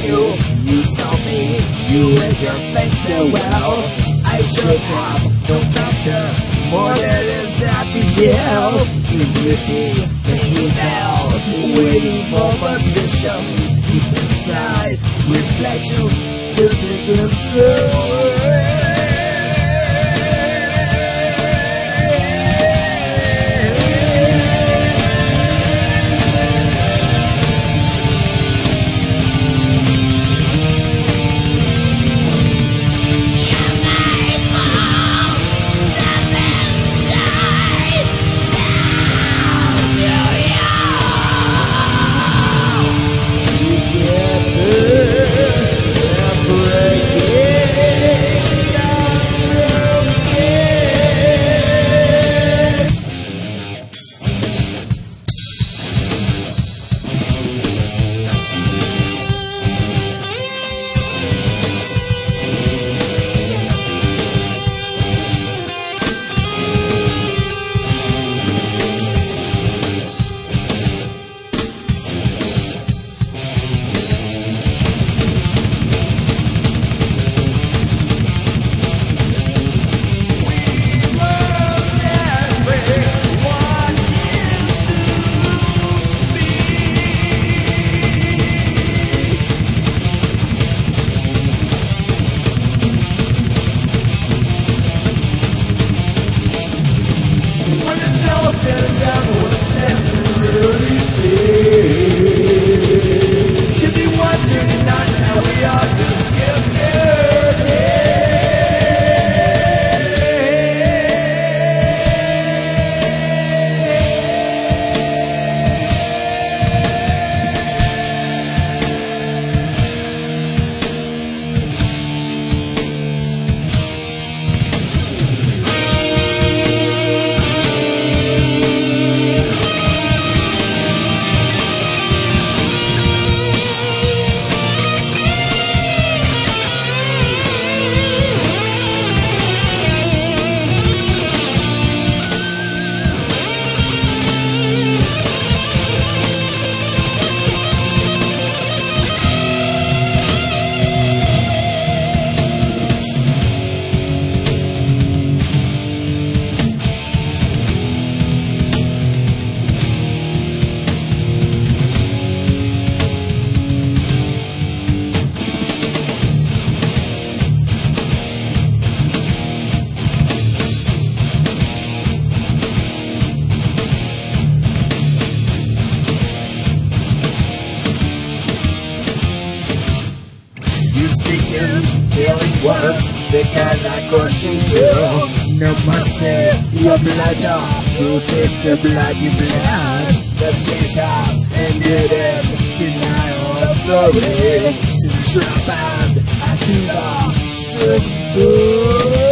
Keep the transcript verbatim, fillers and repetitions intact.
you, you saw me, you and your face so well. I should have known better, more than is out to tell. In beauty, they fell, waiting for position. Deep inside, reflections, losing themselves. Healing words, they cannot crush you through. No mercy, your blood to taste the bloody blood that Jesus ended in denial of glory to the trap and to the sin.